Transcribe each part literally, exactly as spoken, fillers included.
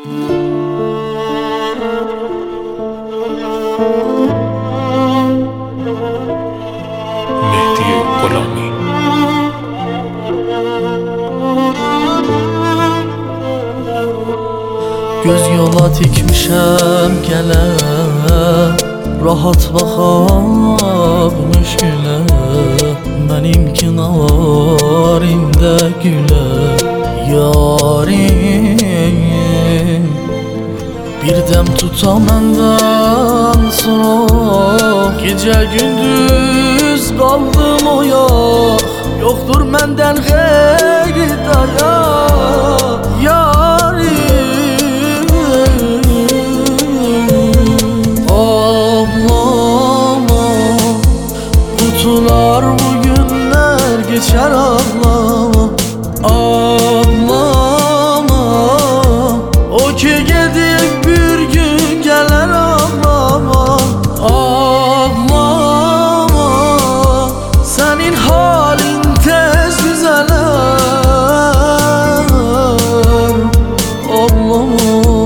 Mehdi Gholami. Göz yola tikmişəm gələ, rahat baxam müşkülə. Mənim ki nə var ində gülə, yarim. Bir dəm tuta məndən soğuk, gecə gündüz qaldım oyaq. Yoxdur məndən xeyri dayaq, yarim. Ağlama, qutular bu günlər geçər, ağlama. Ağlama, o ki gedib bir gün gələr, ağlama. Ağlama, sənin halin tez düzələr, ağlama.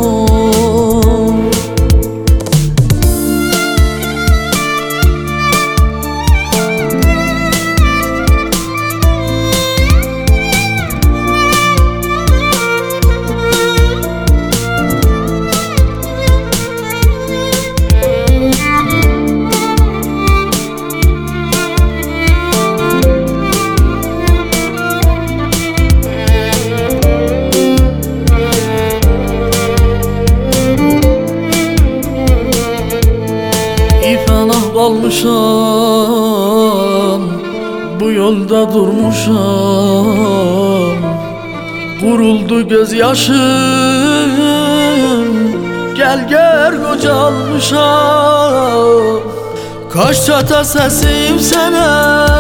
Qalmışam, bu yolda durmuşam. Quruldu göz yaşım, gəl gör qocalmışam. Kaş çata səsim sənə,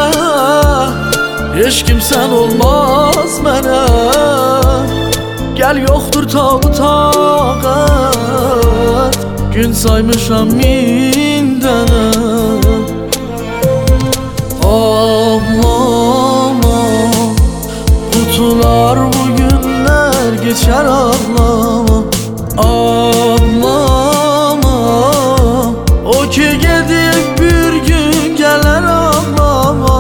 heç kimsən olmaz mənə. Gəl yoxdur tabu taqət, gün saymışam min dənə. Ağlama, qutular bu günlər geçər, ağlama. Ağlama, o ki gedib bir gün gələr, ağlama.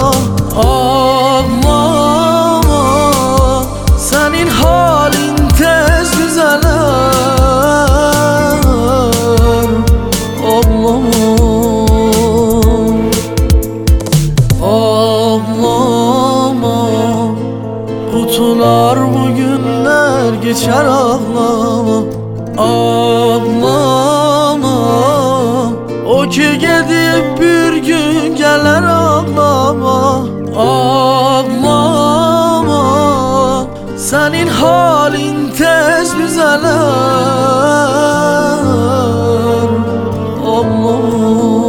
Ağlama, sənin halin tez düzələr, ağlama. Ağlama, qutular bu günlər geçər, ağlama. Ağlama, o ki gedib bir gün gələr, ağlama. Ağlama, sənin halin tez düzələr, ağlama.